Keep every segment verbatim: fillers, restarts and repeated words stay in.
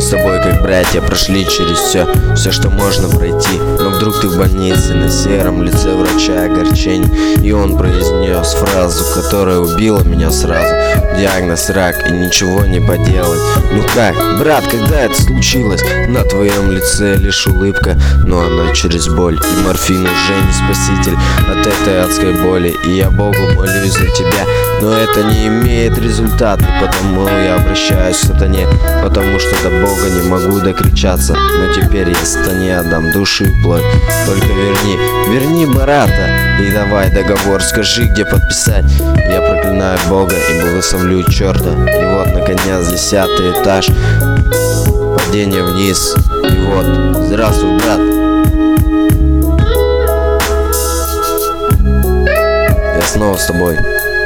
с тобой, как братья, прошли через все, все, что можно пройти. Но вдруг ты в больнице, на сером лице врача огорчение, и он произнес фразу, которая убила меня сразу. Диагноз рак, и ничего не поделать. Ну как, брат, когда это случилось? На твоем лице лишь улыбка, но она через боль. И морфин уже не спаситель от этой адской боли. И я Богу молюсь за тебя, но это не имеет результата. Потому я обращаюсь к сатане, потому что до Бога не могу докричаться. Но теперь я сатане отдам душу и плоть. Только верни, верни брата, и давай договор, скажи, где подписать. Я проклинаю Бога и благословлю черта. И вот, наконец, десятый этаж, падение вниз. И вот, здравствуй, брат. Я снова с тобой.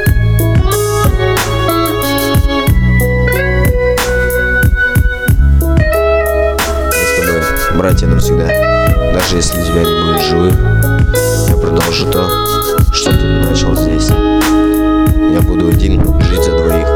Братья навсегда. Даже если тебя не будет живых, я продолжу то, что ты начал здесь. Я буду один жить за двоих.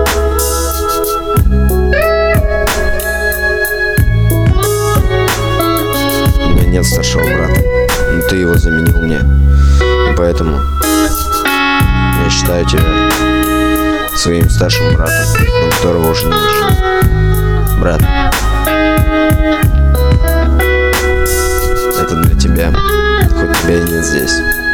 У меня нет старшего брата, но ты его заменил мне. И поэтому я считаю тебя своим старшим братом, но которого уже не жив. Брат, это для тебя, хоть тебя и нет здесь.